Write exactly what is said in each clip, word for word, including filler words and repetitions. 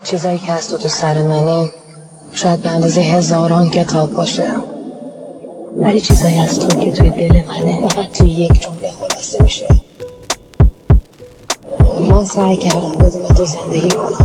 چیزایی که از تو تو سر منه شاید به اندازه هزاران کتاب باشه، ولی چیزایی از تو که توی دل منه فقط توی یک جمله خلاصه میشه. من سعی کردم بدون تو زندگی کنم.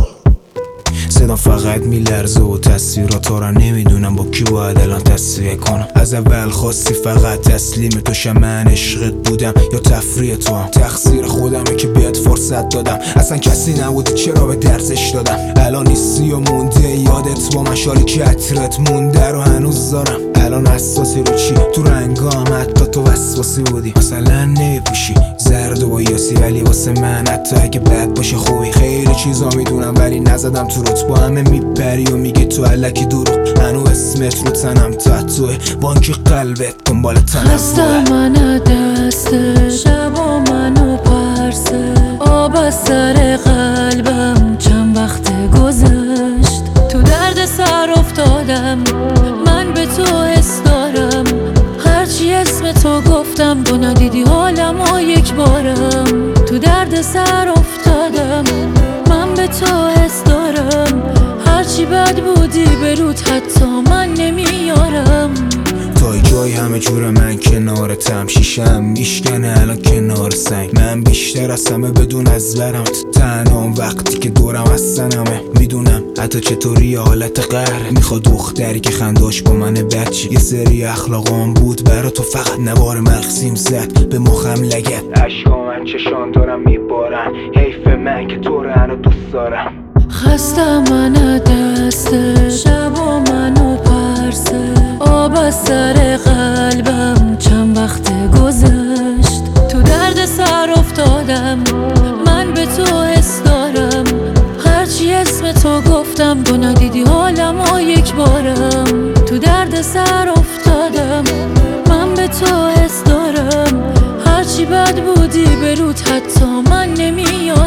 صدا فقط میلرزه و تصویرات تو را نمیدونم با کی باید الان تصویه کنم. از اول خواستی فقط تسلیم تو شم، من عشقت بودم یا تفریح تو هم؟ تقصیر خودمه که بهت فرصت دادم، اصلا کسی نبودی چرا به درزش دادم. الان نیستی و مونده یادت با من، شالی که عطرت مونده رو هنوز دارم. الان اساسی رو چی؟ تو رنگام حتی تو وسواسی بودی، مثلا نمیپوشی زرد و یاسی، ولی واسه من حتی اگه بد باشه خوبی. خیلی چیزا میدونم ولی نزدم تو روت، با همه میپری و میگی تو علکی دروغ. هنو اسمت رو تنم تاتوه، بانک قلبت دنبال تنم خسته من دسته شب و منو پرسه، آب از سر قلبم چند وقت گذشت. تو درد سر افتادم، من به تو حس دارم. هرچی اسم تو گفتم تو ندیدی حالم و یک بارم. تو درد سر افتادم، من به تو حس دارم. هرچی بد بودی به رود حتی من نمیارم. تای جای همه جور من کنارتم، شیشم میشکنه الان کنار سنگ. من بیشتر از همه بدون از برم تنهام وقتی که دورم از سنمه. میدونم حتی چطوری حالت قهر، میخواد دختری که خنداش با من بچی. یه سری اخلاقام بود برا تو فقط نوار مغزیم زد به مخم لگت. عشقا من چشان دارم میبارن، حیف من که تو رو هنو دوست دارم. خسته من دسته شب و منو پرسه، آب از سر قلبم چند وقت گذشت. تو درد سر افتادم، من به تو حس دارم. هرچی اسم تو گفتم تو ندیدی حالم و یک بارم. تو درد سر افتادم، من به تو حس دارم. هرچی بد بودی به رود حتی من نمیارم.